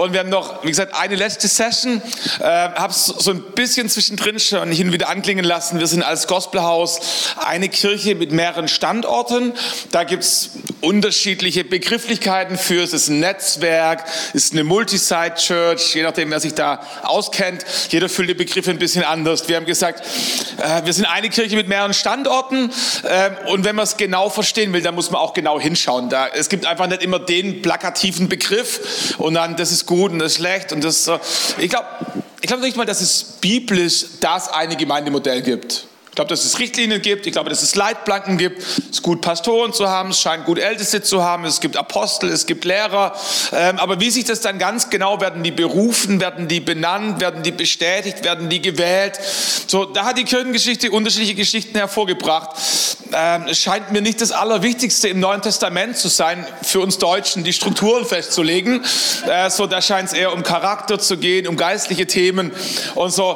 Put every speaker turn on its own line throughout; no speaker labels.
Und wir haben noch, wie gesagt, eine letzte Session. Habe es so ein bisschen zwischendrin schon hin und wieder anklingen lassen. Wir sind als Gospelhaus eine Kirche mit mehreren Standorten. Da gibt es unterschiedliche Begrifflichkeiten für. Es ist ein Netzwerk, es ist eine Multi-Site-Church, je nachdem, wer sich da auskennt. Jeder füllt die Begriffe ein bisschen anders. Wir haben gesagt, wir sind eine Kirche mit mehreren Standorten. Und wenn man es genau verstehen will, dann muss man auch genau hinschauen. Es gibt einfach nicht immer den plakativen Begriff und dann, das ist gut und das ist schlecht. Und das, ich glaube nicht mal, dass es biblisch das eine Gemeindemodell gibt. Ich glaube, dass es Richtlinien gibt, ich glaube, dass es Leitplanken gibt. Es ist gut, Pastoren zu haben, es scheint gut, Älteste zu haben, es gibt Apostel, es gibt Lehrer. Aber wie sich das dann ganz genau, werden die berufen, werden die benannt, werden die bestätigt, werden die gewählt? So, da hat die Kirchengeschichte unterschiedliche Geschichten hervorgebracht. Es scheint mir nicht das Allerwichtigste im Neuen Testament zu sein, für uns Deutschen die Strukturen festzulegen. So, da scheint es eher um Charakter zu gehen, um geistliche Themen und so.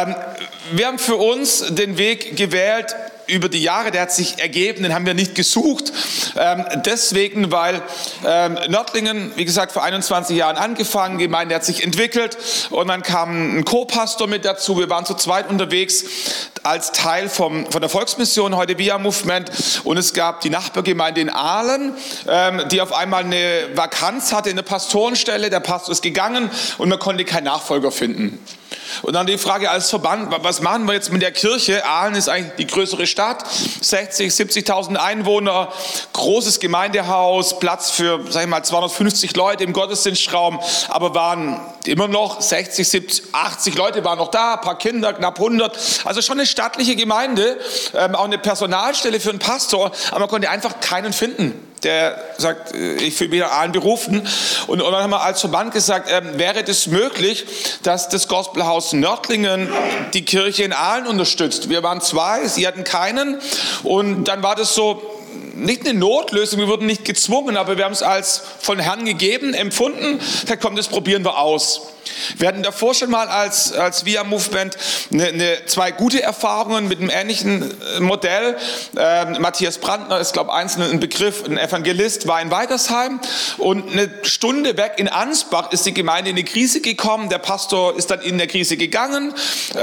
Wir haben für uns den Weg gewählt über die Jahre, der hat sich ergeben, den haben wir nicht gesucht. Deswegen, weil Nördlingen, wie gesagt, vor 21 Jahren angefangen, die Gemeinde hat sich entwickelt und dann kam ein Co-Pastor mit dazu. Wir waren zu zweit unterwegs als Teil von der Volksmission, heute Via Movement, und es gab die Nachbargemeinde in Aalen, die auf einmal eine Vakanz hatte in der Pastorenstelle. Der Pastor ist gegangen und man konnte keinen Nachfolger finden. Und dann die Frage als Verband, was machen wir jetzt mit der Kirche? Aalen ist eigentlich die größere Stadt, 60.000, 70.000 Einwohner, großes Gemeindehaus, Platz für, sag ich mal, 250 Leute im Gottesdienstraum, aber waren immer noch 60, 70, 80 Leute waren noch da, ein paar Kinder, knapp 100. Also schon eine stattliche Gemeinde, auch eine Personalstelle für einen Pastor, aber man konnte einfach keinen finden, der sagt, ich fühle mich an Aalen berufen. Und dann haben wir als Verband gesagt, wäre das möglich, dass das Gospelhaus Nördlingen die Kirche in Aalen unterstützt. Wir waren zwei, sie hatten keinen. Und dann war das so, nicht eine Notlösung, wir wurden nicht gezwungen, aber wir haben es als von Herrn gegeben, empfunden. Da kommt, das probieren wir aus. Wir hatten davor schon mal als Via Movement zwei gute Erfahrungen mit einem ähnlichen Modell. Matthias Brandner ist, glaube ich, einzeln ein Begriff, ein Evangelist, war in Weigersheim und eine Stunde weg in Ansbach ist die Gemeinde in eine Krise gekommen. Der Pastor ist dann in der Krise gegangen.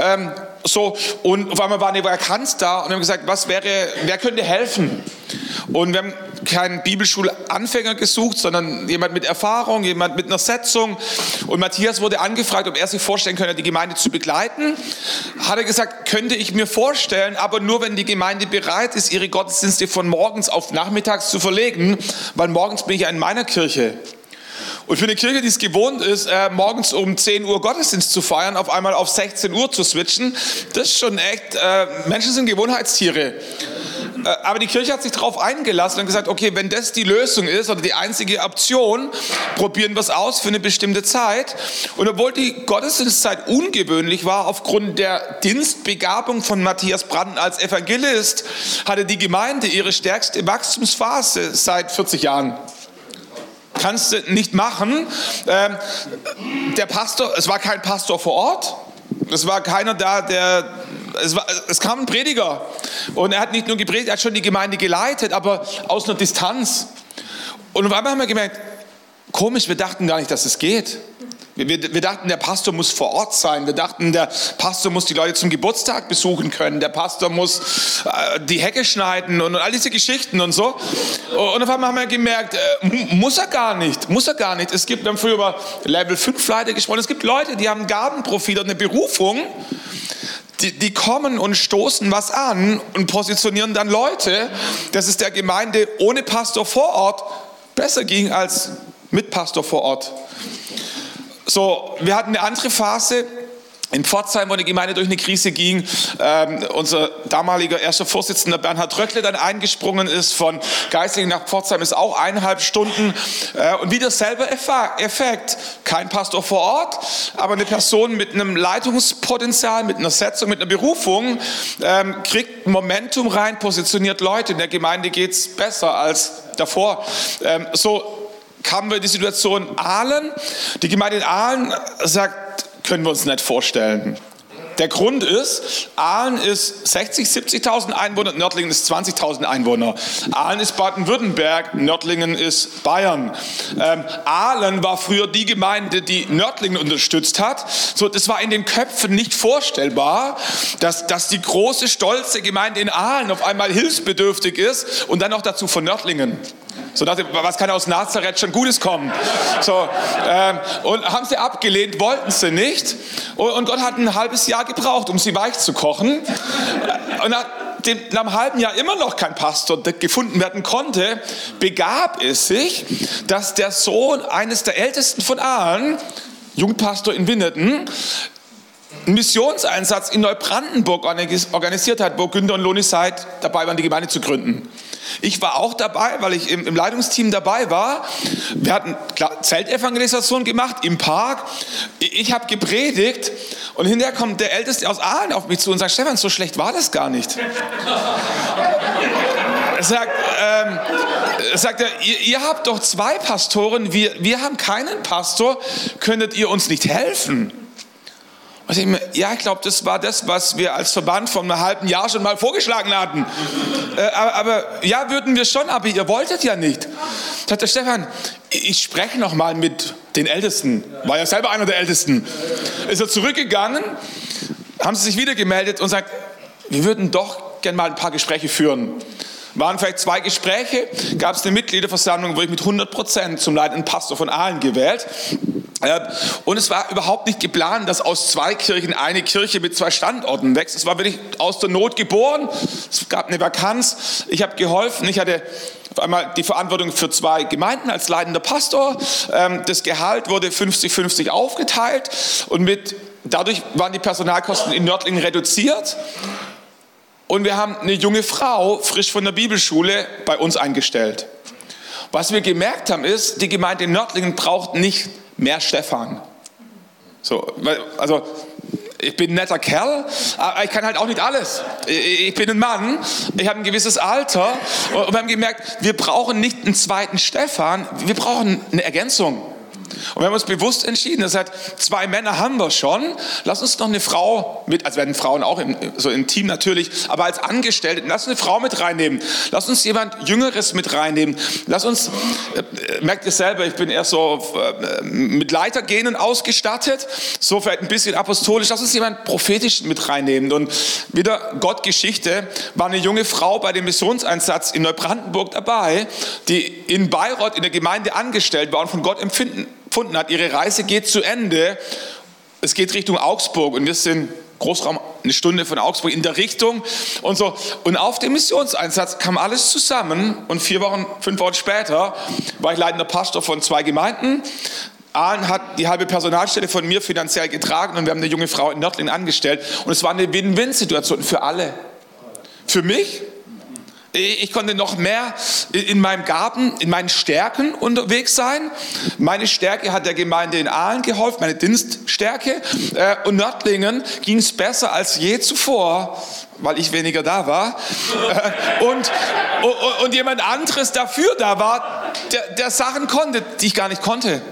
Und auf einmal war eine Vakanz da und wir haben gesagt, wer könnte helfen? Und wir haben keinen Bibelschulanfänger gesucht, sondern jemand mit Erfahrung, jemand mit einer Setzung. Und Matthias wurde angefragt, ob er sich vorstellen könnte, die Gemeinde zu begleiten. Hat er gesagt, könnte ich mir vorstellen, aber nur, wenn die Gemeinde bereit ist, ihre Gottesdienste von morgens auf nachmittags zu verlegen, weil morgens bin ich ja in meiner Kirche. Und für eine Kirche, die es gewohnt ist, morgens um 10 Uhr Gottesdienst zu feiern, auf einmal auf 16 Uhr zu switchen, das ist schon echt, Menschen sind Gewohnheitstiere. Aber die Kirche hat sich darauf eingelassen und gesagt, okay, wenn das die Lösung ist oder die einzige Option, probieren wir es aus für eine bestimmte Zeit. Und obwohl die Gottesdienstzeit ungewöhnlich war, aufgrund der Dienstbegabung von Matthias Brandner als Evangelist, hatte die Gemeinde ihre stärkste Wachstumsphase seit 40 Jahren. Kannst du nicht machen. Der Pastor, es war kein Pastor vor Ort, es war keiner da, es kam ein Prediger und er hat nicht nur gepredigt, er hat schon die Gemeinde geleitet, aber aus einer Distanz. Und auf einmal haben wir gemerkt, komisch, wir dachten gar nicht, dass es geht. Wir dachten, der Pastor muss vor Ort sein. Wir dachten, der Pastor muss die Leute zum Geburtstag besuchen können. Der Pastor muss die Hecke schneiden und all diese Geschichten und so. Und auf einmal haben wir gemerkt, muss er gar nicht. Wir haben früher über Level 5 Leiter gesprochen. Es gibt Leute, die haben ein Gabenprofil und eine Berufung. Die kommen und stoßen was an und positionieren dann Leute, dass es der Gemeinde ohne Pastor vor Ort besser ging als mit Pastor vor Ort. So, wir hatten eine andere Phase in Pforzheim, wo die Gemeinde durch eine Krise ging. Unser damaliger erster Vorsitzender Bernhard Röckle dann eingesprungen ist, von Geislingen nach Pforzheim ist auch 1,5 Stunden. Und wieder selber Effekt. Kein Pastor vor Ort, aber eine Person mit einem Leitungspotenzial, mit einer Setzung, mit einer Berufung, kriegt Momentum rein, positioniert Leute. In der Gemeinde geht es besser als davor. So kamen wir in die Situation Aalen. Die Gemeinde in Aalen sagt, können wir uns nicht vorstellen. Der Grund ist, Aalen ist 60.000, 70.000 Einwohner, Nördlingen ist 20.000 Einwohner. Aalen ist Baden-Württemberg, Nördlingen ist Bayern. Aalen war früher die Gemeinde, die Nördlingen unterstützt hat. So, das war in den Köpfen nicht vorstellbar, dass die große, stolze Gemeinde in Aalen auf einmal hilfsbedürftig ist und dann noch dazu von Nördlingen. So dachte, was kann aus Nazareth schon Gutes kommen? So, und haben sie abgelehnt, wollten sie nicht. Und Gott hat ein halbes Jahr gebraucht, um sie weich zu kochen. Und nach einem halben Jahr immer noch kein Pastor gefunden werden konnte, begab es sich, dass der Sohn eines der Ältesten von Aalen, Jugendpastor in Winnerden, einen Missionseinsatz in Neubrandenburg organisiert hat, wo Günther und Loni Seid dabei waren, die Gemeinde zu gründen. Ich war auch dabei, weil ich im Leitungsteam dabei war. Wir hatten Zeltevangelisation gemacht im Park. Ich habe gepredigt und hinterher kommt der Älteste aus Aalen auf mich zu und sagt, Stefan, so schlecht war das gar nicht. Sagt er, ihr habt doch 2 Pastoren, wir haben keinen Pastor, könntet ihr uns nicht helfen? Und ich denke mir, ja, ich glaube, das war das, was wir als Verband vor einem halben Jahr schon mal vorgeschlagen hatten. Aber ja, würden wir schon, aber ihr wolltet ja nicht. Sagt der Stefan, ich spreche noch mal mit den Ältesten. War ja selber einer der Ältesten. Ist er zurückgegangen, haben sie sich wieder gemeldet und sagt, wir würden doch gerne mal ein paar Gespräche führen. Waren vielleicht 2 Gespräche, gab es eine Mitgliederversammlung, wurde ich mit 100% zum leitenden Pastor von Aalen gewählt. Und es war überhaupt nicht geplant, dass aus 2 Kirchen eine Kirche mit 2 Standorten wächst. Es war wirklich aus der Not geboren. Es gab eine Vakanz. Ich habe geholfen. Ich hatte auf einmal die Verantwortung für 2 Gemeinden als leitender Pastor. Das Gehalt wurde 50-50 aufgeteilt und dadurch waren die Personalkosten in Nördlingen reduziert. Und wir haben eine junge Frau, frisch von der Bibelschule, bei uns eingestellt. Was wir gemerkt haben ist, die Gemeinde in Nördlingen braucht nicht mehr Stefan. So, also ich bin ein netter Kerl, aber ich kann halt auch nicht alles. Ich bin ein Mann, ich habe ein gewisses Alter und wir haben gemerkt, wir brauchen nicht einen zweiten Stefan, wir brauchen eine Ergänzung. Und wir haben uns bewusst entschieden, das heißt, 2 Männer haben wir schon, lass uns noch eine Frau mit, also werden Frauen auch im Team natürlich, aber als Angestellte, lass uns eine Frau mit reinnehmen, lass uns jemand Jüngeres mit reinnehmen, lass uns, merkt ihr selber, ich bin eher so mit Leitergenen ausgestattet, so vielleicht ein bisschen apostolisch, lass uns jemand Prophetischen mit reinnehmen. Und wieder Gottgeschichte, war eine junge Frau bei dem Missionseinsatz in Neubrandenburg dabei, die in Bayreuth in der Gemeinde angestellt war und von Gott empfunden hat, ihre Reise geht zu Ende, es geht Richtung Augsburg und wir sind Großraum, eine Stunde von Augsburg in der Richtung und so. Und auf dem Missionseinsatz kam alles zusammen und 5 Wochen später war ich leitender Pastor von 2 Gemeinden. Aalen hat die halbe Personalstelle von mir finanziell getragen und wir haben eine junge Frau in Nördlingen angestellt und es war eine Win-Win-Situation für alle. Für mich, ich konnte noch mehr in meinem Gaben, in meinen Stärken unterwegs sein. Meine Stärke hat der Gemeinde in Aalen geholfen, meine Dienststärke. Und Nördlingen ging es besser als je zuvor, weil ich weniger da war. Und jemand anderes dafür da war, der Sachen konnte, die ich gar nicht konnte.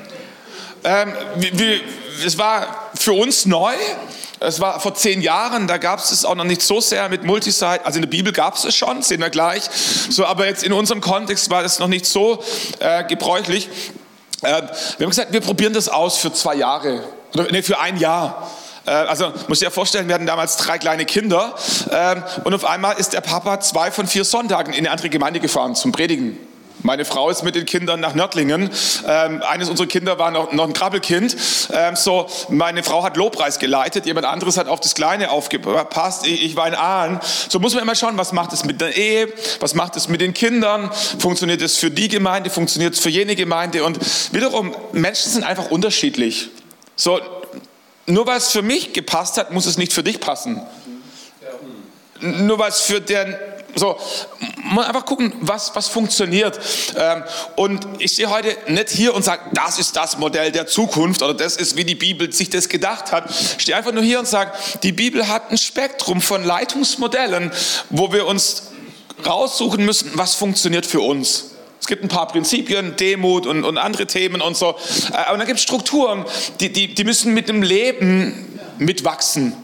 Es war für uns neu. Es war vor 10 Jahren, da gab es es auch noch nicht so sehr mit Multisite. Also in der Bibel gab es schon, sehen wir gleich. So, aber jetzt in unserem Kontext war es noch nicht so gebräuchlich. Wir haben gesagt, wir probieren das aus für 2 Jahre. Für 1 Jahr. Also muss ich dir vorstellen, wir hatten damals 3 kleine Kinder. Und auf einmal ist der Papa 2 von 4 Sonntagen in eine andere Gemeinde gefahren zum Predigen. Meine Frau ist mit den Kindern nach Nördlingen. Eines unserer Kinder war noch ein Krabbelkind. Meine Frau hat Lobpreis geleitet. Jemand anderes hat auf das Kleine aufgepasst. Ich war in Aalen. So muss man immer schauen, was macht es mit der Ehe? Was macht es mit den Kindern? Funktioniert es für die Gemeinde? Funktioniert es für jene Gemeinde? Und wiederum, Menschen sind einfach unterschiedlich. So, nur weil es für mich gepasst hat, muss es nicht für dich passen. Nur weil es für den... So, mal einfach gucken, was funktioniert. Und ich stehe heute nicht hier und sage, das ist das Modell der Zukunft oder das ist, wie die Bibel sich das gedacht hat. Ich stehe einfach nur hier und sage, die Bibel hat ein Spektrum von Leitungsmodellen, wo wir uns raussuchen müssen, was funktioniert für uns. Es gibt ein paar Prinzipien, Demut und andere Themen und so. Aber dann gibt es Strukturen, die müssen mit dem Leben mitwachsen.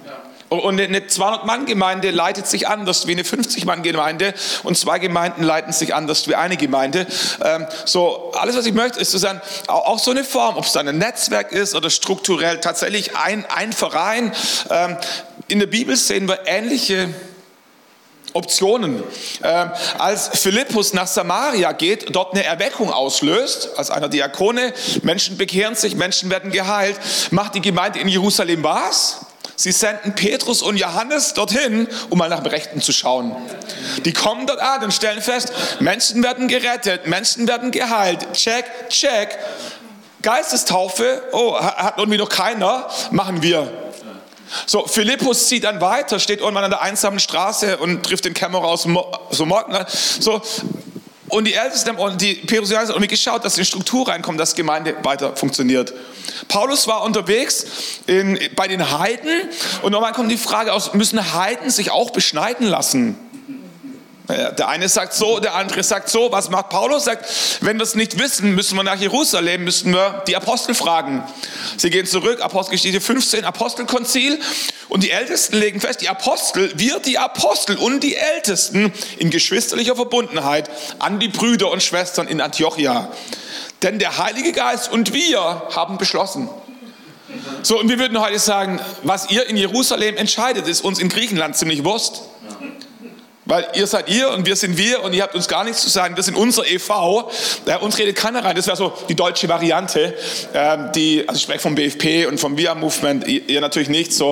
Und eine 200-Mann-Gemeinde leitet sich anders wie eine 50-Mann-Gemeinde und 2 Gemeinden leiten sich anders wie eine Gemeinde. So, alles, was ich möchte, ist zu sagen, auch so eine Form, ob es dann ein Netzwerk ist oder strukturell tatsächlich ein Verein. In der Bibel sehen wir ähnliche Optionen. Als Philippus nach Samaria geht, dort eine Erweckung auslöst, als einer Diakone, Menschen bekehren sich, Menschen werden geheilt, macht die Gemeinde in Jerusalem was? Sie senden Petrus und Johannes dorthin, um mal nach dem Rechten zu schauen. Die kommen dort an und stellen fest, Menschen werden gerettet, Menschen werden geheilt. Check, check. Geistestaufe, oh, hat irgendwie noch keiner, machen wir. So, Philippus zieht dann weiter, steht irgendwann an der einsamen Straße und trifft den Kämmerer aus Morgen. So, und die Ältesten und die Petrus haben irgendwie geschaut, dass in Struktur reinkommt, dass Gemeinde weiter funktioniert. Paulus war unterwegs bei den Heiden und irgendwann kommt die Frage aus, müssen Heiden sich auch beschneiden lassen? Der eine sagt so, der andere sagt so. Was macht Paulus? Sagt, wenn wir es nicht wissen, müssen wir nach Jerusalem, müssen wir die Apostel fragen. Sie gehen zurück, Apostelgeschichte 15, Apostelkonzil. Und die Ältesten legen fest, die Apostel und die Ältesten in geschwisterlicher Verbundenheit an die Brüder und Schwestern in Antiochia. Denn der Heilige Geist und wir haben beschlossen. So, und wir würden heute sagen, was ihr in Jerusalem entscheidet, ist uns in Griechenland ziemlich Wurst. Weil ihr seid ihr und wir sind wir und ihr habt uns gar nichts zu sagen. Wir sind unser e.V. Uns redet keiner rein. Das wäre so die deutsche Variante. Also ich spreche vom BFP und vom VIA-Movement, ihr natürlich nicht so.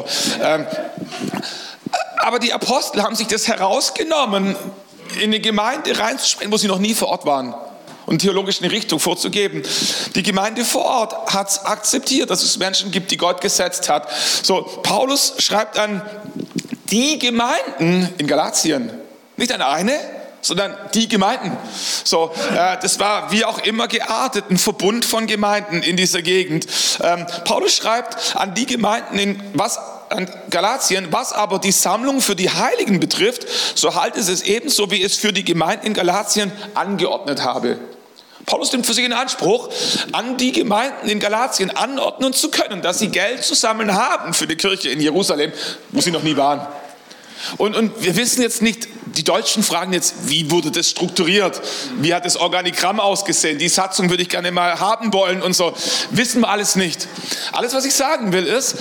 Aber die Apostel haben sich das herausgenommen, in eine Gemeinde reinzusprechen, wo sie noch nie vor Ort waren. Und theologisch eine Richtung vorzugeben. Die Gemeinde vor Ort hat es akzeptiert, dass es Menschen gibt, die Gott gesetzt hat. So, Paulus schreibt an die Gemeinden in Galatien. Nicht eine, sondern die Gemeinden. So, das war wie auch immer geartet, ein Verbund von Gemeinden in dieser Gegend. Paulus schreibt an die Gemeinden an Galatien, was aber die Sammlung für die Heiligen betrifft, so halte es ebenso, wie es für die Gemeinden in Galatien angeordnet habe. Paulus nimmt für sich in Anspruch, an die Gemeinden in Galatien anordnen zu können, dass sie Geld zu sammeln haben für die Kirche in Jerusalem, wo sie noch nie waren. Und wir wissen jetzt nicht, die Deutschen fragen jetzt, wie wurde das strukturiert? Wie hat das Organigramm ausgesehen? Die Satzung würde ich gerne mal haben wollen und so. Wissen wir alles nicht. Alles, was ich sagen will, ist,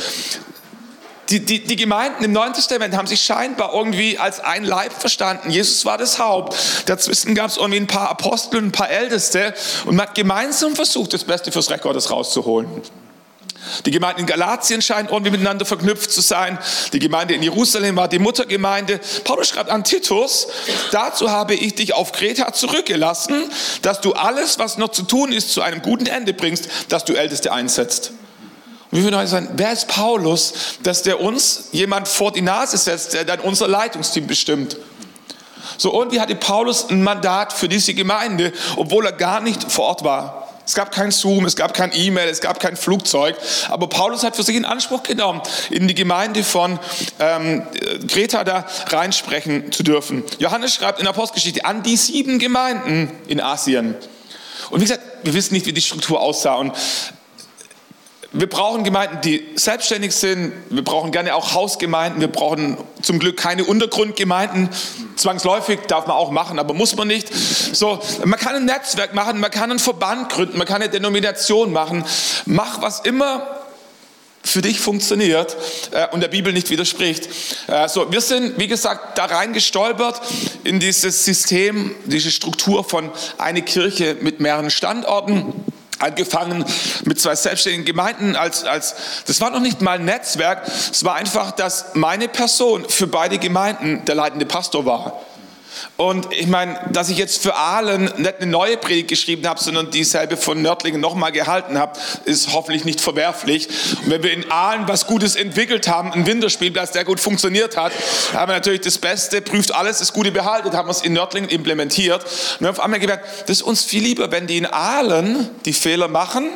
die Gemeinden im Neuen Testament haben sich scheinbar irgendwie als ein Leib verstanden. Jesus war das Haupt. Dazwischen gab es irgendwie ein paar Apostel und ein paar Älteste und man hat gemeinsam versucht, das Beste fürs Recht Gottes rauszuholen. Die Gemeinde in Galatien scheint irgendwie miteinander verknüpft zu sein. Die Gemeinde in Jerusalem war die Muttergemeinde. Paulus schreibt an Titus, dazu habe ich dich auf Kreta zurückgelassen, dass du alles, was noch zu tun ist, zu einem guten Ende bringst, dass du Älteste einsetzt. Und wir würden heute sagen, wer ist Paulus, dass der uns jemand vor die Nase setzt, der dann unser Leitungsteam bestimmt? So, und wie hatte Paulus ein Mandat für diese Gemeinde, obwohl er gar nicht vor Ort war? Es gab kein Zoom, es gab kein E-Mail, es gab kein Flugzeug. Aber Paulus hat für sich in Anspruch genommen, in die Gemeinde von Kreta da reinsprechen zu dürfen. Johannes schreibt in der Apostelgeschichte an die 7 Gemeinden in Asien. Und wie gesagt, wir wissen nicht, wie die Struktur aussah. Und wir brauchen Gemeinden, die selbstständig sind. Wir brauchen gerne auch Hausgemeinden. Wir brauchen zum Glück keine Untergrundgemeinden. Zwangsläufig darf man auch machen, aber muss man nicht. So, man kann ein Netzwerk machen, man kann einen Verband gründen, man kann eine Denomination machen. Mach, was immer für dich funktioniert und der Bibel nicht widerspricht. So, wir sind, wie gesagt, da reingestolpert in dieses System, diese Struktur von einer Kirche mit mehreren Standorten. Angefangen mit 2 selbstständigen Gemeinden, das war noch nicht mal ein Netzwerk, es war einfach, dass meine Person für beide Gemeinden der leitende Pastor war. Und ich meine, dass ich jetzt für Aalen nicht eine neue Predigt geschrieben habe, sondern dieselbe von Nördlingen nochmal gehalten habe, ist hoffentlich nicht verwerflich. Und wenn wir in Aalen was Gutes entwickelt haben, einen Winterspielplatz, der gut funktioniert hat, haben wir natürlich das Beste, prüft alles, das Gute behalten, haben wir es in Nördlingen implementiert. Und wir haben auf einmal gemerkt, das ist uns viel lieber, wenn die in Aalen die Fehler machen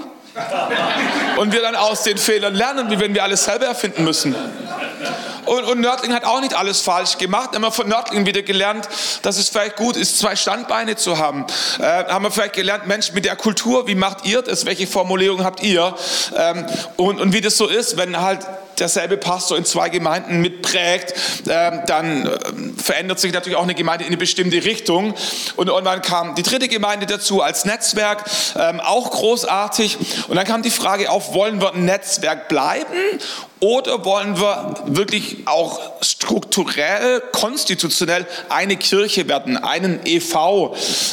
und wir dann aus den Fehlern lernen, wie wenn wir alles selber erfinden müssen. Und Nördlingen hat auch nicht alles falsch gemacht. Haben wir von Nördlingen wieder gelernt, dass es vielleicht gut ist, 2 Standbeine zu haben. Haben wir vielleicht gelernt, Mensch, mit der Kultur, wie macht ihr das? Welche Formulierung habt ihr? Und wie das so ist, wenn halt derselbe Pastor in 2 Gemeinden mitprägt, dann verändert sich natürlich auch eine Gemeinde in eine bestimmte Richtung. Und irgendwann kam die 3. Gemeinde dazu als Netzwerk, auch großartig. Und dann kam die Frage auf, wollen wir ein Netzwerk bleiben oder wollen wir wirklich auch strukturell, konstitutionell eine Kirche werden, einen EV?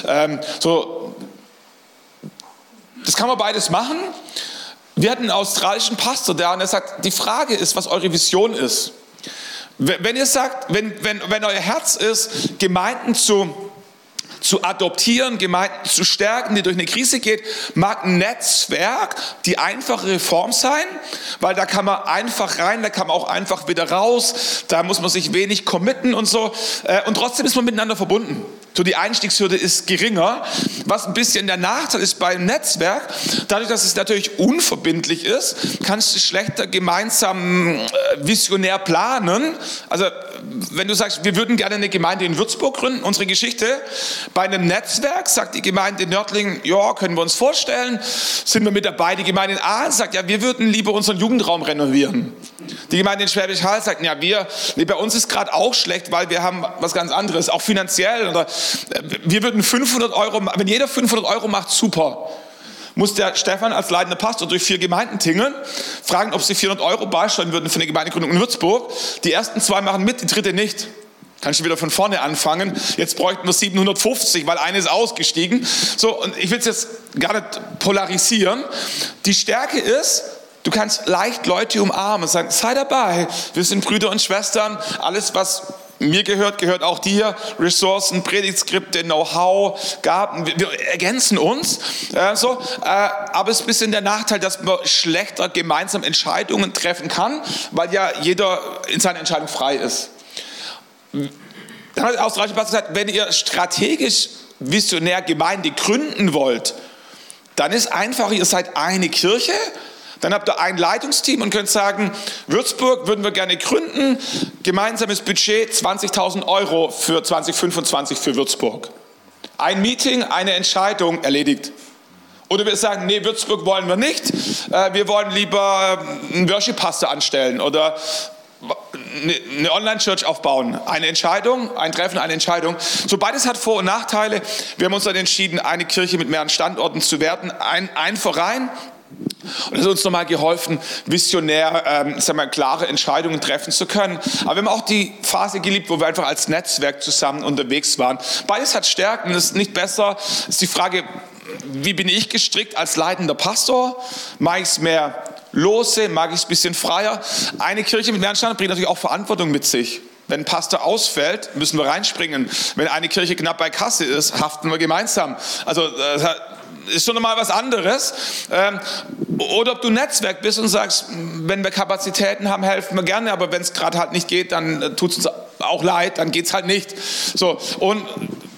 Das kann man beides machen. Wir hatten einen australischen Pastor da und er sagt, die Frage ist, was eure Vision ist. Wenn ihr sagt, wenn euer Herz ist, Gemeinden zu adoptieren, Gemeinden zu stärken, die durch eine Krise geht, mag ein Netzwerk die einfache Reform sein, weil da kann man einfach rein, da kann man auch einfach wieder raus, da muss man sich wenig committen und so und trotzdem ist man miteinander verbunden. So, die Einstiegshürde ist geringer. Was ein bisschen der Nachteil ist beim Netzwerk, dadurch, dass es natürlich unverbindlich ist, kannst du schlechter gemeinsam visionär planen. Also wenn du sagst, wir würden gerne eine Gemeinde in Würzburg gründen, unsere Geschichte, bei einem Netzwerk sagt die Gemeinde in Nördlingen, ja, können wir uns vorstellen, sind wir mit dabei. Die Gemeinde in Aalen sagt, ja, wir würden lieber unseren Jugendraum renovieren. Die Gemeinde in Schwäbisch Hall sagt, ja, bei uns ist gerade auch schlecht, weil wir haben was ganz anderes, auch finanziell. Oder wir würden 500 Euro, wenn jeder 500 Euro macht, super. Muss der Stefan als leitender Pastor durch 4 Gemeinden tingeln, fragen, ob sie 400 Euro beisteuern würden für eine Gemeindegründung in Würzburg. Die ersten 2 machen mit, die 3. nicht. Kannst du wieder von vorne anfangen. Jetzt bräuchten wir 750, weil eine ist ausgestiegen. So, und ich will es jetzt gar nicht polarisieren. Die Stärke ist, du kannst leicht Leute umarmen und sagen, sei dabei, wir sind Brüder und Schwestern, alles was mir gehört auch dir, Ressourcen, Predigtskripte, Know-how, Gaben, wir ergänzen uns. Aber es ist ein bisschen der Nachteil, dass man schlechter gemeinsam Entscheidungen treffen kann, weil ja jeder in seiner Entscheidung frei ist. Dann hat der australische Pastor gesagt, wenn ihr strategisch visionär Gemeinde gründen wollt, dann ist einfach, ihr seid eine Kirche, dann habt ihr ein Leitungsteam und könnt sagen, Würzburg würden wir gerne gründen, gemeinsames Budget 20.000 Euro für 2025 für Würzburg. Ein Meeting, eine Entscheidung, erledigt. Oder wir sagen, nee, Würzburg wollen wir nicht, wir wollen lieber einen Worship-Pastor anstellen oder eine Online-Church aufbauen. Eine Entscheidung, ein Treffen, eine Entscheidung. So, beides hat Vor- und Nachteile. Wir haben uns dann entschieden, eine Kirche mit mehreren Standorten zu werden, ein Verein. Und das hat uns nochmal geholfen, visionär klare Entscheidungen treffen zu können. Aber wir haben auch die Phase geliebt, wo wir einfach als Netzwerk zusammen unterwegs waren. Beides hat Stärken, das ist nicht besser. Es ist die Frage, wie bin ich gestrickt als leitender Pastor? Mag ich es mehr lose, mag ich es ein bisschen freier? Eine Kirche mit mehreren Standorten bringt natürlich auch Verantwortung mit sich. Wenn ein Pastor ausfällt, müssen wir reinspringen. Wenn eine Kirche knapp bei Kasse ist, haften wir gemeinsam. Also ist schon mal was anderes. Oder ob du Netzwerk bist und sagst, wenn wir Kapazitäten haben, helfen wir gerne, aber wenn es gerade halt nicht geht, dann tut es uns auch leid, dann geht es halt nicht. So, und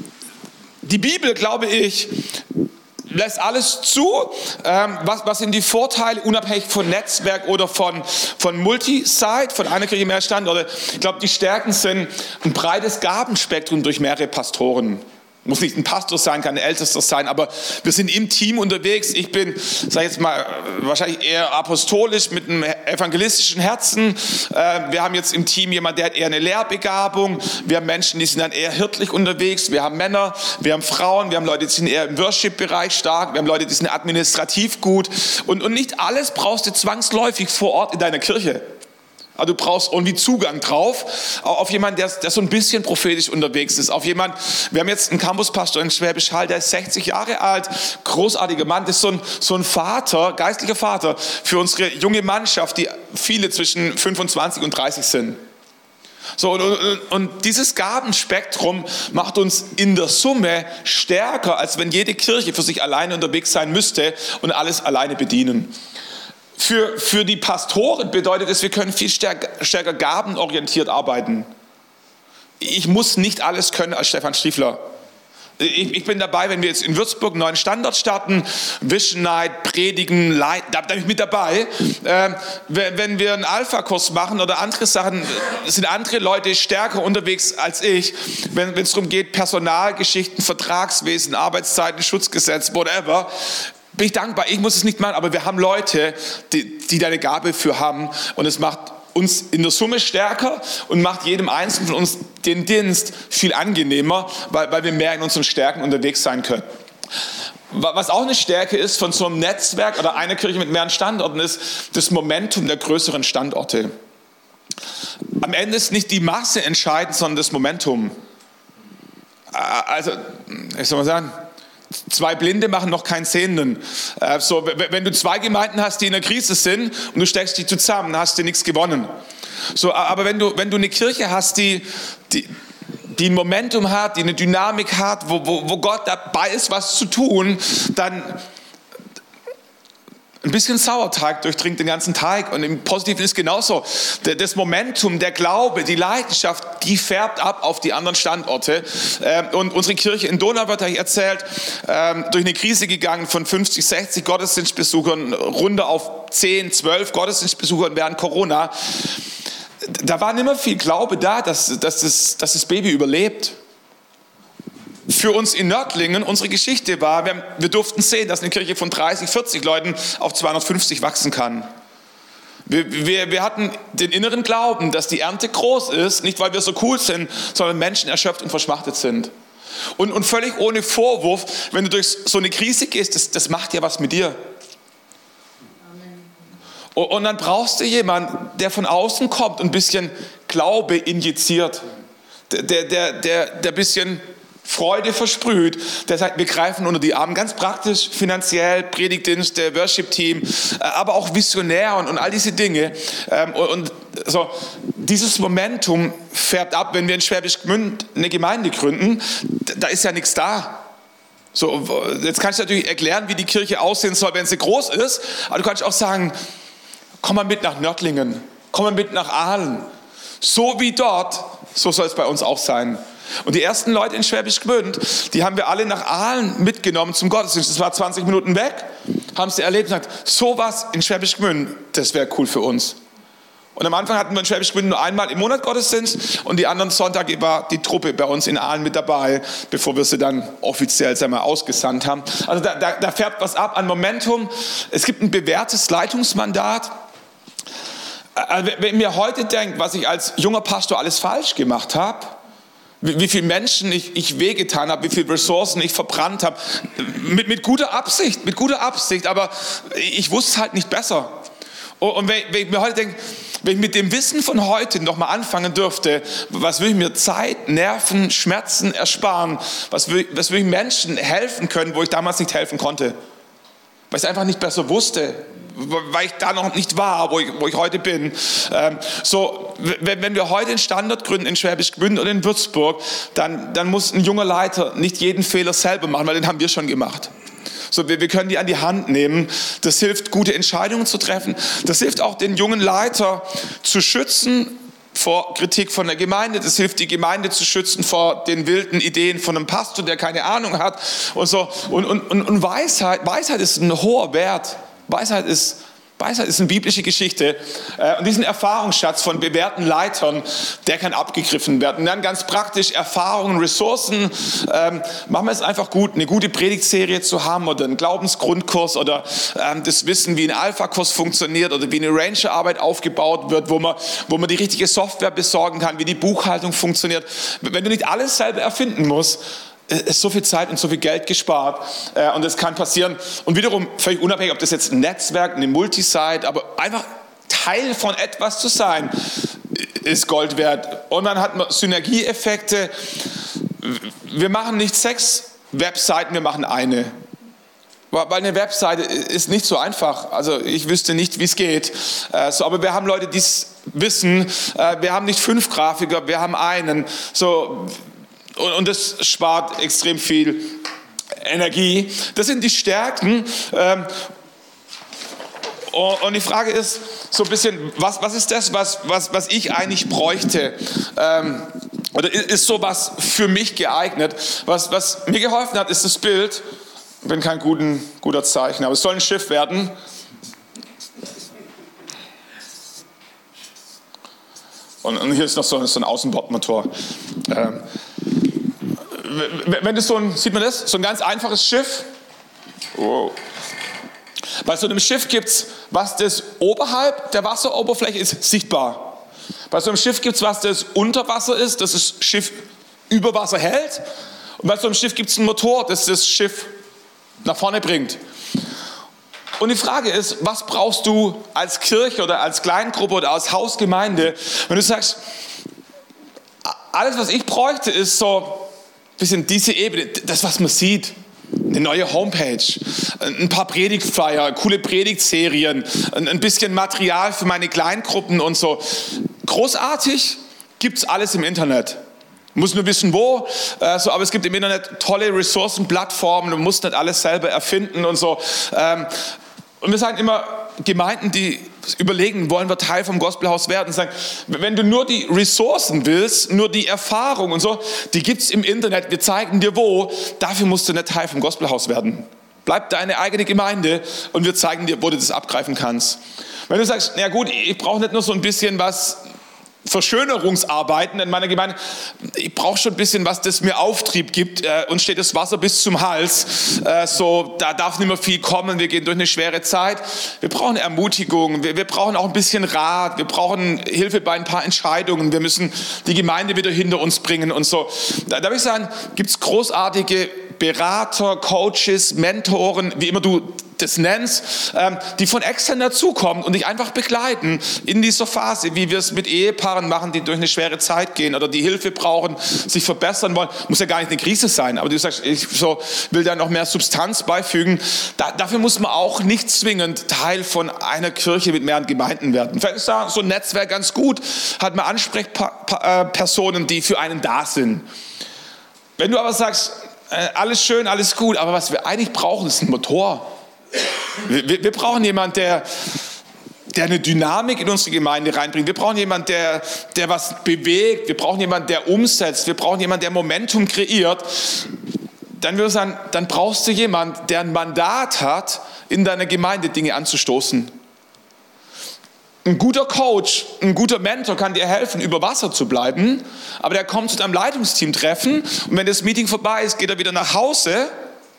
die Bibel, glaube ich, lässt alles zu. Was sind die Vorteile, unabhängig von Netzwerk oder von Multisite, von einer Kirche mehr Standorte? Ich glaube, die Stärken sind ein breites Gabenspektrum durch mehrere Pastoren. Muss nicht ein Pastor sein, kann ein Ältester sein, aber wir sind im Team unterwegs. Ich bin, sag ich jetzt mal, wahrscheinlich eher apostolisch mit einem evangelistischen Herzen. Wir haben jetzt im Team jemanden, der hat eher eine Lehrbegabung. Wir haben Menschen, die sind dann eher hirtlich unterwegs. Wir haben Männer, wir haben Frauen, wir haben Leute, die sind eher im Worship-Bereich stark. Wir haben Leute, die sind administrativ gut. Und nicht alles brauchst du zwangsläufig vor Ort in deiner Kirche. Also du brauchst irgendwie Zugang drauf, auf jemanden, der so ein bisschen prophetisch unterwegs ist, auf jemanden, wir haben jetzt einen Campuspastor in Schwäbisch Hall, der ist 60 Jahre alt, großartiger Mann, das ist so ein Vater, geistlicher Vater für unsere junge Mannschaft, die viele zwischen 25 und 30 sind. So, und dieses Gabenspektrum macht uns in der Summe stärker, als wenn jede Kirche für sich alleine unterwegs sein müsste und alles alleine bedienen. Für die Pastoren bedeutet es, wir können viel stärker gabenorientiert arbeiten. Ich muss nicht alles können als Stefan Stiefler. Ich bin dabei, wenn wir jetzt in Würzburg einen neuen Standort starten, Vision Night, Predigen, da bin ich mit dabei. Wenn wir einen Alpha-Kurs machen oder andere Sachen, sind andere Leute stärker unterwegs als ich. Wenn es darum geht, Personalgeschichten, Vertragswesen, Arbeitszeiten, Schutzgesetz, whatever, bin ich dankbar. Ich muss es nicht machen, aber wir haben Leute, die da eine Gabe für haben und es macht uns in der Summe stärker und macht jedem Einzelnen von uns den Dienst viel angenehmer, weil wir mehr in unseren Stärken unterwegs sein können. Was auch eine Stärke ist von so einem Netzwerk oder einer Kirche mit mehreren Standorten, ist das Momentum der größeren Standorte. Am Ende ist nicht die Masse entscheidend, sondern das Momentum. Also, ich soll mal sagen, 2 Blinde machen noch keinen Sehenden. Wenn du 2 Gemeinden hast, die in der Krise sind und du steckst die zusammen, dann hast du nichts gewonnen. Aber wenn du eine Kirche hast, die ein Momentum hat, die eine Dynamik hat, wo Gott dabei ist, was zu tun, dann ein bisschen Sauerteig durchdringt den ganzen Teig. Und im Positiven ist genauso. Das Momentum, der Glaube, die Leidenschaft, die färbt ab auf die anderen Standorte. Und unsere Kirche in Donau, wird euch erzählt, durch eine Krise gegangen von 50, 60 Gottesdienstbesuchern, runter auf 10, 12 Gottesdienstbesuchern während Corona. Da war nicht mehr viel Glaube da, dass das Baby überlebt. Für uns in Nördlingen, unsere Geschichte war, wir durften sehen, dass eine Kirche von 30, 40 Leuten auf 250 wachsen kann. Wir hatten den inneren Glauben, dass die Ernte groß ist, nicht weil wir so cool sind, sondern Menschen erschöpft und verschmachtet sind. Und völlig ohne Vorwurf, wenn du durch so eine Krise gehst, das macht ja was mit dir. Und dann brauchst du jemanden, der von außen kommt und ein bisschen Glaube injiziert, der ein bisschen Freude versprüht, der sagt, wir greifen unter die Arme, ganz praktisch, finanziell, Predigtdienste, Worship-Team, aber auch visionär und all diese Dinge. Und so, dieses Momentum färbt ab, wenn wir in Schwäbisch Gmünd eine Gemeinde gründen, da ist ja nichts da. So, jetzt kannst du natürlich erklären, wie die Kirche aussehen soll, wenn sie groß ist, aber du kannst auch sagen, komm mal mit nach Nördlingen, komm mal mit nach Aalen. So wie dort, so soll es bei uns auch sein. Und die ersten Leute in Schwäbisch Gmünd, die haben wir alle nach Aalen mitgenommen zum Gottesdienst. Das war 20 Minuten weg, haben sie erlebt und gesagt, sowas in Schwäbisch Gmünd, das wäre cool für uns. Und am Anfang hatten wir in Schwäbisch Gmünd nur einmal im Monat Gottesdienst und die anderen Sonntage war die Truppe bei uns in Aalen mit dabei, bevor wir sie dann offiziell ausgesandt haben. Also da färbt was ab an Momentum. Es gibt ein bewährtes Leitungsmandat. Wenn mir heute denkt, was ich als junger Pastor alles falsch gemacht habe, wie viele Menschen ich wehgetan habe, wie viele Ressourcen ich verbrannt habe, mit guter Absicht, aber ich wusste es halt nicht besser. Und wenn ich mir heute denke, wenn ich mit dem Wissen von heute nochmal anfangen dürfte, was will ich mir Zeit, Nerven, Schmerzen ersparen, was will ich Menschen helfen können, wo ich damals nicht helfen konnte, weil ich es einfach nicht besser wusste, weil ich da noch nicht war, wo ich heute bin. Wenn wir heute einen Standort gründen in Schwäbisch Gmünd oder in Würzburg, dann muss ein junger Leiter nicht jeden Fehler selber machen, weil den haben wir schon gemacht. So, wir können die an die Hand nehmen. Das hilft, gute Entscheidungen zu treffen. Das hilft auch, den jungen Leiter zu schützen vor Kritik von der Gemeinde. Das hilft, die Gemeinde zu schützen vor den wilden Ideen von einem Pastor, der keine Ahnung hat. Und Weisheit ist ein hoher Wert. Weisheit ist eine biblische Geschichte. Und diesen Erfahrungsschatz von bewährten Leitern, der kann abgegriffen werden. Und dann ganz praktisch Erfahrungen, Ressourcen. Machen wir es einfach gut, eine gute Predigtserie zu haben oder einen Glaubensgrundkurs oder das Wissen, wie ein Alpha-Kurs funktioniert oder wie eine Ranger-Arbeit aufgebaut wird, wo man die richtige Software besorgen kann, wie die Buchhaltung funktioniert. Wenn du nicht alles selber erfinden musst, ist so viel Zeit und so viel Geld gespart und das kann passieren. Und wiederum, völlig unabhängig, ob das jetzt ein Netzwerk, eine Multisite, aber einfach Teil von etwas zu sein, ist Gold wert. Und dann hat man Synergieeffekte. Wir machen nicht 6 Webseiten, wir machen eine. Weil eine Webseite ist nicht so einfach. Also ich wüsste nicht, wie es geht. Aber wir haben Leute, die es wissen. Wir haben nicht 5 Grafiker, wir haben einen. Und das spart extrem viel Energie. Das sind die Stärken. Und die Frage ist so ein bisschen, was ist das, was ich eigentlich bräuchte? Oder ist sowas für mich geeignet? Was mir geholfen hat, ist das Bild. Ich bin kein guter Zeichner, aber es soll ein Schiff werden. Und hier ist noch so ein Außenbordmotor. Wenn das sieht man das? So ein ganz einfaches Schiff. Wow. Bei so einem Schiff gibt es, was das oberhalb der Wasseroberfläche ist, sichtbar. Bei so einem Schiff gibt es was, das unter Wasser ist, das das Schiff über Wasser hält. Und bei so einem Schiff gibt es einen Motor, das das Schiff nach vorne bringt. Und die Frage ist, was brauchst du als Kirche oder als Kleingruppe oder als Hausgemeinde, wenn du sagst, alles, was ich bräuchte, ist so ein bisschen diese Ebene, das, was man sieht. Eine neue Homepage, ein paar Predigtflyer, coole Predigtserien, ein bisschen Material für meine Kleingruppen und so. Großartig, gibt's alles im Internet. Muss nur wissen, wo. Aber es gibt im Internet tolle Ressourcenplattformen. Du musst nicht alles selber erfinden und so. Und wir sagen immer, Gemeinden, die überlegen, wollen wir Teil vom Gospelhaus werden, sagen, wenn du nur die Ressourcen willst, nur die Erfahrung und so, die gibt es im Internet, wir zeigen dir wo, dafür musst du nicht Teil vom Gospelhaus werden. Bleib deine eigene Gemeinde und wir zeigen dir, wo du das abgreifen kannst. Wenn du sagst, na gut, ich brauche nicht nur so ein bisschen was Verschönerungsarbeiten in meiner Gemeinde. Ich brauche schon ein bisschen was, das mir Auftrieb gibt. Uns steht das Wasser bis zum Hals. Da darf nicht mehr viel kommen. Wir gehen durch eine schwere Zeit. Wir brauchen Ermutigung. Wir brauchen auch ein bisschen Rat. Wir brauchen Hilfe bei ein paar Entscheidungen. Wir müssen die Gemeinde wieder hinter uns bringen und so. Da würde ich sagen, gibt es großartige Berater, Coaches, Mentoren, wie immer du das nennst, die von extern dazukommen und dich einfach begleiten in dieser Phase, wie wir es mit Ehepaaren machen, die durch eine schwere Zeit gehen oder die Hilfe brauchen, sich verbessern wollen. Muss ja gar nicht eine Krise sein, aber du sagst, ich will da noch mehr Substanz beifügen. Dafür muss man auch nicht zwingend Teil von einer Kirche mit mehreren Gemeinden werden. Vielleicht ist da so ein Netzwerk ganz gut, hat man Ansprechpersonen, die für einen da sind. Wenn du aber sagst, alles schön, alles gut, aber was wir eigentlich brauchen, ist ein Motor. Wir brauchen jemanden, der eine Dynamik in unsere Gemeinde reinbringt. Wir brauchen jemanden, der was bewegt. Wir brauchen jemanden, der umsetzt. Wir brauchen jemanden, der Momentum kreiert. Dann würde ich sagen, dann brauchst du jemanden, der ein Mandat hat, in deiner Gemeinde Dinge anzustoßen. Ein guter Coach, ein guter Mentor kann dir helfen, über Wasser zu bleiben, aber der kommt zu deinem Leitungsteam-Treffen und wenn das Meeting vorbei ist, geht er wieder nach Hause.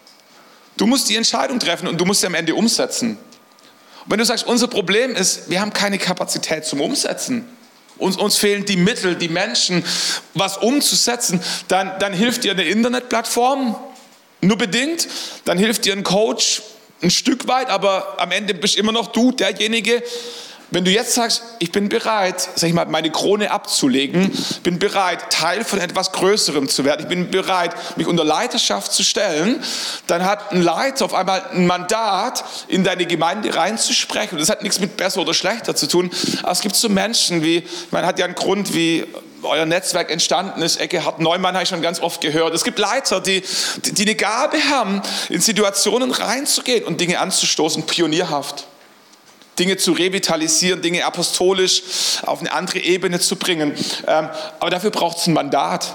Du musst die Entscheidung treffen und du musst sie am Ende umsetzen. Und wenn du sagst, unser Problem ist, wir haben keine Kapazität zum Umsetzen. Uns fehlen die Mittel, die Menschen, was umzusetzen, dann hilft dir eine Internetplattform, nur bedingt. Dann hilft dir ein Coach ein Stück weit, aber am Ende bist immer noch du derjenige. Wenn du jetzt sagst, ich bin bereit, sag ich mal, meine Krone abzulegen, bin bereit, Teil von etwas Größerem zu werden, ich bin bereit, mich unter Leiterschaft zu stellen, dann hat ein Leiter auf einmal ein Mandat, in deine Gemeinde reinzusprechen. Und das hat nichts mit besser oder schlechter zu tun. Aber es gibt so Menschen wie, man hat ja einen Grund, wie euer Netzwerk entstanden ist. Eckehard Neumann habe ich schon ganz oft gehört. Es gibt Leiter, die eine Gabe haben, in Situationen reinzugehen und Dinge anzustoßen, pionierhaft. Dinge zu revitalisieren, Dinge apostolisch auf eine andere Ebene zu bringen. Aber dafür braucht es ein Mandat.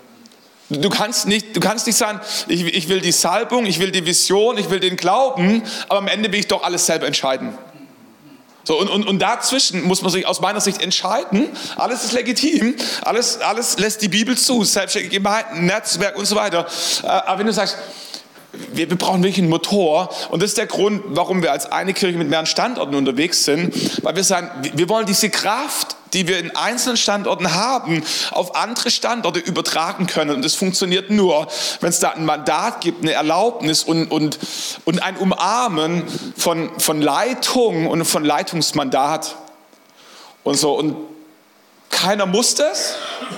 Du kannst nicht sagen, ich will die Salbung, ich will die Vision, ich will den Glauben, aber am Ende will ich doch alles selber entscheiden. So, und dazwischen muss man sich aus meiner Sicht entscheiden. Alles ist legitim, alles lässt die Bibel zu, selbstständige Gemeinden, Netzwerk und so weiter. Aber wenn du sagst, wir brauchen wirklich einen Motor und das ist der Grund, warum wir als eine Kirche mit mehreren Standorten unterwegs sind, weil wir sagen, wir wollen diese Kraft, die wir in einzelnen Standorten haben, auf andere Standorte übertragen können und das funktioniert nur, wenn es da ein Mandat gibt, eine Erlaubnis und ein Umarmen von Leitung und von Leitungsmandat und so und keiner muss das.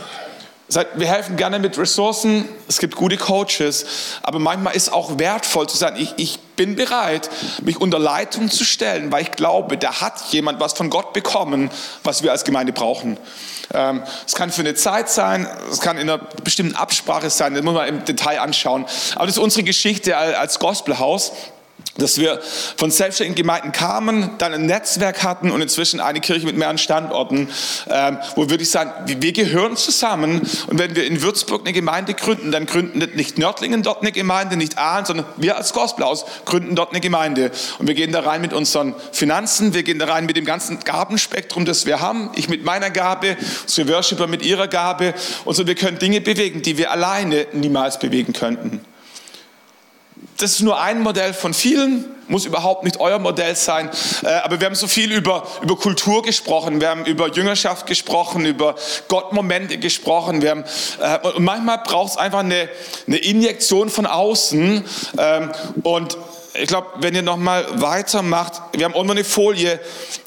Wir helfen gerne mit Ressourcen, es gibt gute Coaches, aber manchmal ist auch wertvoll zu sagen, ich bin bereit, mich unter Leitung zu stellen, weil ich glaube, da hat jemand was von Gott bekommen, was wir als Gemeinde brauchen. Es kann für eine Zeit sein, es kann in einer bestimmten Absprache sein, das muss man im Detail anschauen. Aber das ist unsere Geschichte als Gospelhaus, dass wir von selbstständigen Gemeinden kamen, dann ein Netzwerk hatten und inzwischen eine Kirche mit mehreren Standorten, wo wir wirklich sagen, wir gehören zusammen und wenn wir in Würzburg eine Gemeinde gründen, dann gründen nicht Nördlingen dort eine Gemeinde, nicht Aalen, sondern wir als Gospelhaus gründen dort eine Gemeinde und wir gehen da rein mit unseren Finanzen, wir gehen da rein mit dem ganzen Gabenspektrum, das wir haben, ich mit meiner Gabe, unsere Worshipper mit ihrer Gabe und so, wir können Dinge bewegen, die wir alleine niemals bewegen könnten. Das ist nur ein Modell von vielen. muss überhaupt nicht euer Modell sein. Aber wir haben so viel über Kultur gesprochen, wir haben über Jüngerschaft gesprochen, über Gottmomente gesprochen. Und manchmal braucht es einfach eine Injektion von außen. Und ich glaube, wenn ihr nochmal weitermacht, wir haben irgendwo eine Folie,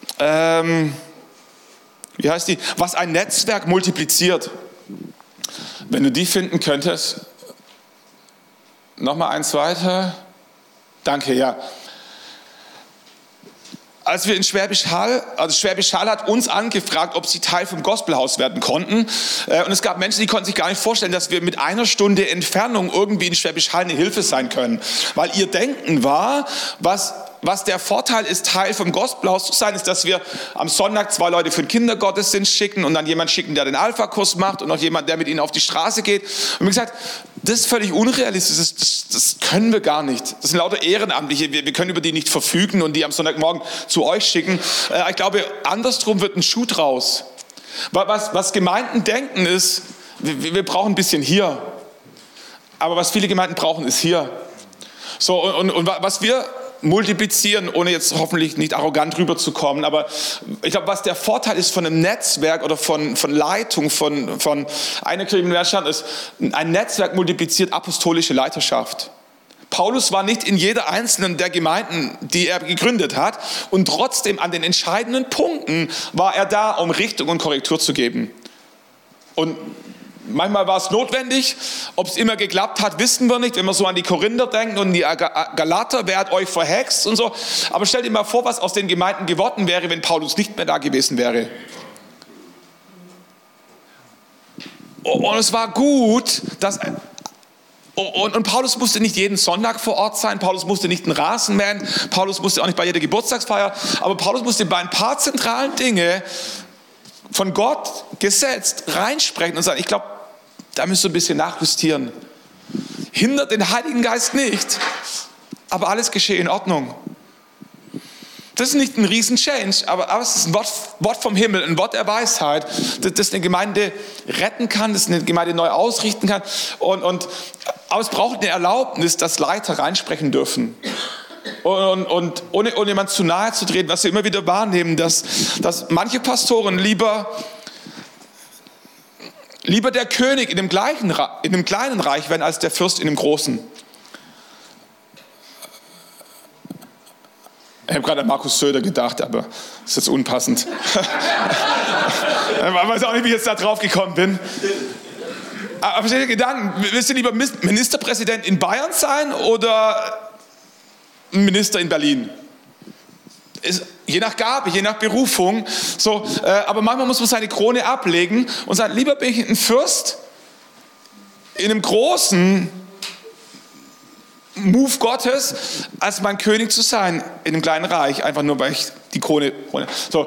wie heißt die? Was ein Netzwerk multipliziert. Wenn du die finden könntest. Nochmal eins weiter. Danke, ja. Als wir in Schwäbisch Hall, also Schwäbisch Hall hat uns angefragt, ob sie Teil vom Gospelhaus werden konnten. Und es gab Menschen, die konnten sich gar nicht vorstellen, dass wir mit einer Stunde Entfernung irgendwie in Schwäbisch Hall eine Hilfe sein können. Weil ihr Denken war, was der Vorteil ist, Teil vom Gospelhaus zu sein, ist, dass wir am Sonntag 2 Leute für den Kindergottesdienst schicken und dann jemanden schicken, der den Alpha-Kurs macht und noch jemand, der mit ihnen auf die Straße geht. Und wir gesagt, das ist völlig unrealistisch, das können wir gar nicht. Das sind lauter Ehrenamtliche, wir können über die nicht verfügen und die am Sonntagmorgen zu euch schicken. Ich glaube, andersrum wird ein Schuh draus. Was Gemeinden denken ist, wir brauchen ein bisschen hier. Aber was viele Gemeinden brauchen, ist hier. So, und was wir multiplizieren, ohne jetzt hoffentlich nicht arrogant rüberzukommen, aber ich glaube, was der Vorteil ist von einem Netzwerk oder von Leitung, von einer Kirche in Deutschland ist, ein Netzwerk multipliziert apostolische Leiterschaft. Paulus war nicht in jeder einzelnen der Gemeinden, die er gegründet hat, und trotzdem an den entscheidenden Punkten war er da, um Richtung und Korrektur zu geben. Und manchmal war es notwendig, ob es immer geklappt hat, wissen wir nicht, wenn wir so an die Korinther denken und die Galater, wer hat euch verhext und so. Aber stell dir mal vor, was aus den Gemeinden geworden wäre, wenn Paulus nicht mehr da gewesen wäre. Und es war gut, dass... Und Paulus musste nicht jeden Sonntag vor Ort sein, Paulus musste nicht einen Rasen mähen, Paulus musste auch nicht bei jeder Geburtstagsfeier, aber Paulus musste bei ein paar zentralen Dinge von Gott gesetzt reinsprechen und sagen, ich glaube, da müsst ihr ein bisschen nachjustieren. Hindert den Heiligen Geist nicht, aber alles geschehe in Ordnung. Das ist nicht ein Riesen-Change, aber es ist ein Wort vom Himmel, ein Wort der Weisheit, das eine Gemeinde retten kann, das eine Gemeinde neu ausrichten kann. Aber es braucht eine Erlaubnis, dass Leiter reinsprechen dürfen. Und ohne jemand zu nahe zu treten, was wir immer wieder wahrnehmen, dass manche Pastoren lieber der König in einem kleinen Reich werden, als der Fürst in einem großen. Ich habe gerade an Markus Söder gedacht, aber das ist jetzt unpassend. Ich weiß auch nicht, wie ich jetzt da drauf gekommen bin. Aber versteht ihr Gedanken? Willst du lieber Ministerpräsident in Bayern sein oder Minister in Berlin? Je nach Gabe, je nach Berufung. So, aber manchmal muss man seine Krone ablegen und sagen, lieber bin ich ein Fürst in einem großen Move Gottes, als mein König zu sein in einem kleinen Reich, einfach nur, weil ich die Krone... So,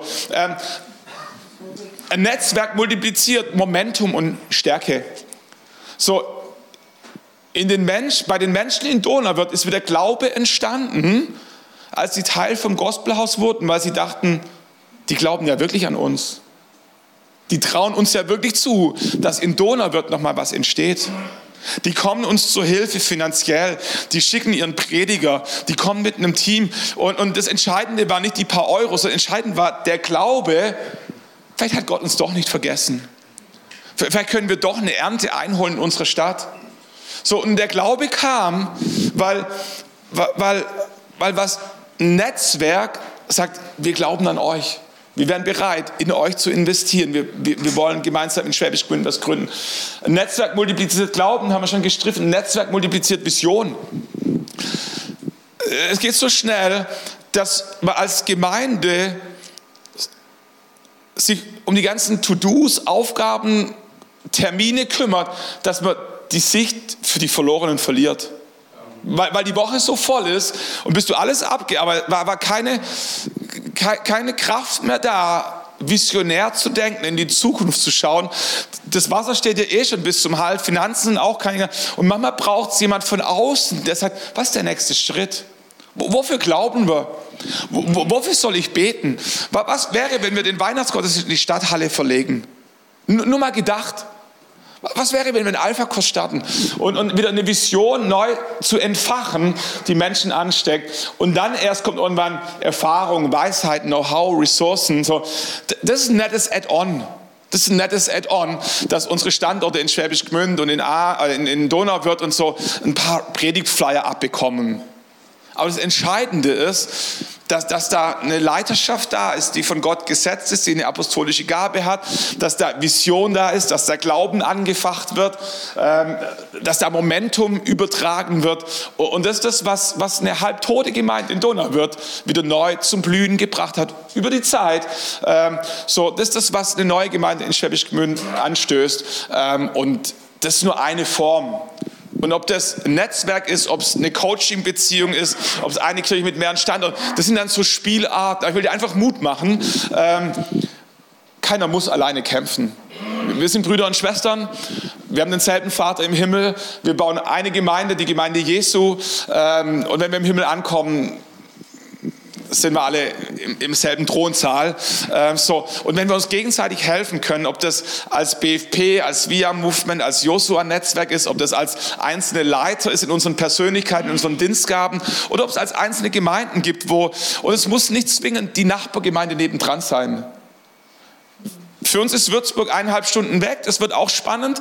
ein Netzwerk multipliziert Momentum und Stärke. So, bei den Menschen in Donauwörth ist wieder Glaube entstanden, als sie Teil vom Gospelhaus wurden, weil sie dachten, die glauben ja wirklich an uns. Die trauen uns ja wirklich zu, dass in Donauwörth nochmal was entsteht. Die kommen uns zur Hilfe finanziell, die schicken ihren Prediger, die kommen mit einem Team. Und das Entscheidende war nicht die paar Euros, sondern entscheidend war der Glaube, vielleicht hat Gott uns doch nicht vergessen. Vielleicht können wir doch eine Ernte einholen in unserer Stadt. So, und der Glaube kam, weil was ein Netzwerk sagt, wir glauben an euch. Wir wären bereit, in euch zu investieren. Wir wollen gemeinsam in Schwäbisch Gmünd was gründen. Ein Netzwerk multipliziert Glauben, haben wir schon gestriffen. Ein Netzwerk multipliziert Vision. Es geht so schnell, dass man als Gemeinde sich um die ganzen To-Dos, Aufgaben, Termine kümmert, dass man die Sicht für die Verlorenen verliert. Weil die Woche so voll ist und bis du alles abgearbeitet, war keine Kraft mehr da, visionär zu denken, in die Zukunft zu schauen. Das Wasser steht ja eh schon bis zum Hals, Finanzen auch keine. Und manchmal braucht es jemand von außen, der sagt, was ist der nächste Schritt? Wofür glauben wir? Wofür soll ich beten? Was wäre, wenn wir den Weihnachtsgottesdienst in die Stadthalle verlegen? Nur mal gedacht. Was wäre, wenn wir einen Alpha-Kurs starten und wieder eine Vision neu zu entfachen, die Menschen ansteckt und dann erst kommt irgendwann Erfahrung, Weisheit, Know-how, Ressourcen. So. Das ist ein nettes Add-on. Das ist ein nettes Add-on, dass unsere Standorte in Schwäbisch Gmünd und in Donauwörth und so ein paar Predigtflyer abbekommen. Aber das Entscheidende ist, dass da eine Leiterschaft da ist, die von Gott gesetzt ist, die eine apostolische Gabe hat, dass da Vision da ist, dass da Glauben angefacht wird, dass da Momentum übertragen wird. Und das ist das, was eine halbtote Gemeinde in Donauwörth wieder neu zum Blühen gebracht hat, über die Zeit. Das ist das, was eine neue Gemeinde in Schwäbisch Gmünd anstößt. Und das ist nur eine Form. Und ob das ein Netzwerk ist, ob es eine Coaching-Beziehung ist, ob es eine Kirche mit mehreren Standorten, das sind dann so Spielarten. Ich will dir einfach Mut machen. Keiner muss alleine kämpfen. Wir sind Brüder und Schwestern. Wir haben denselben Vater im Himmel. Wir bauen eine Gemeinde, die Gemeinde Jesu. Und wenn wir im Himmel ankommen, sind wir alle im selben Thronsaal. Und wenn wir uns gegenseitig helfen können, ob das als BFP, als VIA Movement, als Josua-Netzwerk ist, ob das als einzelne Leiter ist in unseren Persönlichkeiten, in unseren Dienstgaben oder ob es als einzelne Gemeinden gibt, und es muss nicht zwingend die Nachbargemeinde nebendran sein. Für uns ist Würzburg 1,5 Stunden weg, das wird auch spannend.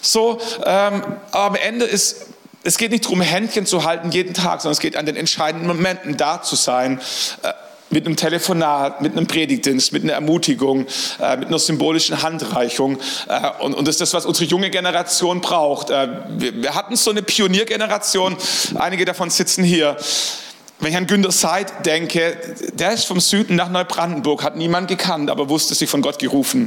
Aber am Ende es geht nicht darum, Händchen zu halten jeden Tag, sondern es geht an den entscheidenden Momenten da zu sein, mit einem Telefonat, mit einem Predigtdienst, mit einer Ermutigung, mit einer symbolischen Handreichung. Und das ist das, was unsere junge Generation braucht. Wir hatten so eine Pioniergeneration, einige davon sitzen hier. Wenn ich an Günter Seid denke, der ist vom Süden nach Neubrandenburg, hat niemand gekannt, aber wusste sich von Gott gerufen.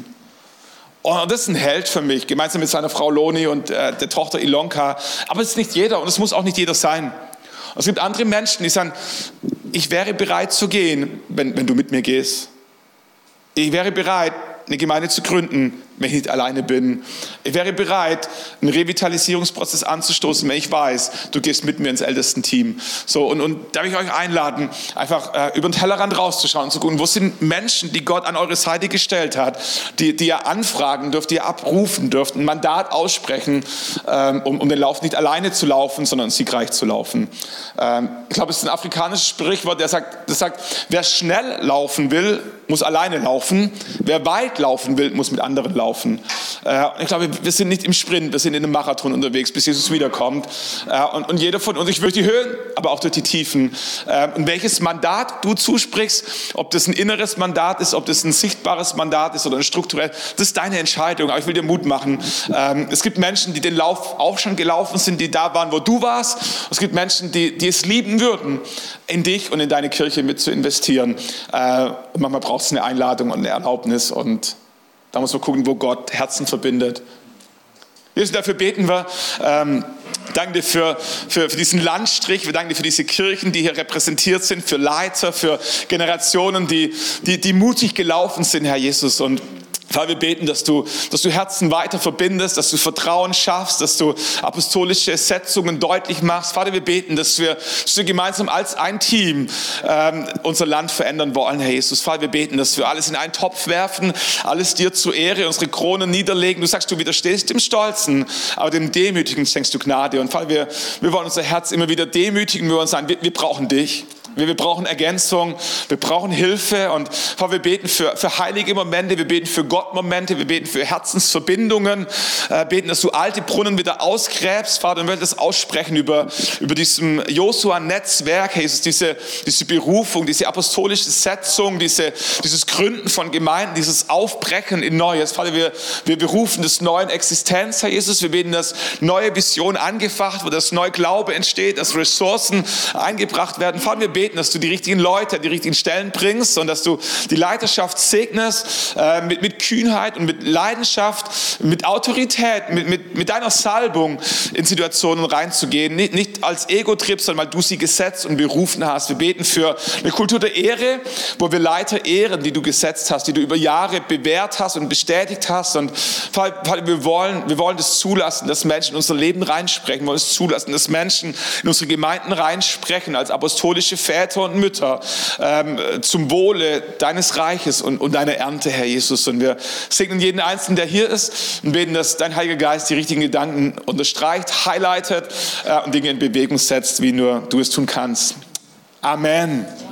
Und das ist ein Held für mich, gemeinsam mit seiner Frau Loni und der Tochter Ilonka. Aber es ist nicht jeder und es muss auch nicht jeder sein. Und es gibt andere Menschen, die sagen, ich wäre bereit zu gehen, wenn du mit mir gehst. Ich wäre bereit, eine Gemeinde zu gründen, wenn ich nicht alleine bin. Ich wäre bereit, einen Revitalisierungsprozess anzustoßen, wenn ich weiß, du gehst mit mir ins Ältestenteam. Und da will ich euch einladen, einfach über den Tellerrand rauszuschauen und zu gucken, wo sind Menschen, die Gott an eure Seite gestellt hat, die ihr anfragen dürft, die ihr abrufen dürft, ein Mandat aussprechen, um den Lauf nicht alleine zu laufen, sondern siegreich zu laufen. Ich glaube, es ist ein afrikanisches Sprichwort, das sagt, wer schnell laufen will, muss alleine laufen. Wer weit laufen will, muss mit anderen laufen. Ich glaube, wir sind nicht im Sprint, wir sind in einem Marathon unterwegs, bis Jesus wiederkommt. Und jeder von uns, ich durch die Höhen, aber auch durch die Tiefen. Und welches Mandat du zusprichst, ob das ein inneres Mandat ist, ob das ein sichtbares Mandat ist oder ein strukturelles, das ist deine Entscheidung. Aber ich will dir Mut machen. Es gibt Menschen, die den Lauf auch schon gelaufen sind, die da waren, wo du warst. Es gibt Menschen, die es lieben würden, in dich und in deine Kirche mit zu investieren. Und manchmal braucht es eine Einladung und eine Erlaubnis und da muss man gucken, wo Gott Herzen verbindet. Jesus, dafür beten wir. Danke dir für diesen Landstrich. Wir danken dir für diese Kirchen, die hier repräsentiert sind, für Leiter, für Generationen, die mutig gelaufen sind, Herr Jesus. Und Vater, wir beten, dass du Herzen weiter verbindest, dass du Vertrauen schaffst, dass du apostolische Setzungen deutlich machst. Vater, wir beten, dass wir gemeinsam als ein Team unser Land verändern wollen, Herr Jesus. Vater, wir beten, dass wir alles in einen Topf werfen, alles dir zur Ehre, unsere Kronen niederlegen. Du sagst, du widerstehst dem Stolzen, aber dem Demütigen schenkst du Gnade. Und Vater, wir wollen unser Herz immer wieder demütigen. Wir wollen sagen, wir brauchen dich. Wir brauchen Ergänzung, wir brauchen Hilfe und Vater, wir beten für heilige Momente, wir beten für Gottmomente, wir beten für Herzensverbindungen, beten, dass du alte Brunnen wieder ausgräbst, Vater, und wir das aussprechen über diesem Josua-Netzwerk, Jesus, diese Berufung, diese apostolische Setzung, dieses Gründen von Gemeinden, dieses Aufbrechen in Neues. Vater, wir berufen des neuen Existenz, Herr Jesus, wir beten, dass neue Vision angefacht wird, dass neuer Glaube entsteht, dass Ressourcen eingebracht werden. Vater, wir beten, dass du die richtigen Leute an die richtigen Stellen bringst und dass du die Leiterschaft segnest mit Kühnheit und mit Leidenschaft, mit Autorität, mit deiner Salbung in Situationen reinzugehen. Nicht als Ego-Trip, sondern weil du sie gesetzt und berufen hast. Wir beten für eine Kultur der Ehre, wo wir Leiter ehren, die du gesetzt hast, die du über Jahre bewährt hast und bestätigt hast. Und wir wollen das zulassen, dass Menschen in unser Leben reinsprechen. Wir wollen es zulassen, dass Menschen in unsere Gemeinden reinsprechen als apostolische Väter Väter und Mütter, zum Wohle deines Reiches und deiner Ernte, Herr Jesus. Und wir segnen jeden Einzelnen, der hier ist, und beten, dass dein Heiliger Geist die richtigen Gedanken unterstreicht, highlightet und Dinge in Bewegung setzt, wie nur du es tun kannst. Amen.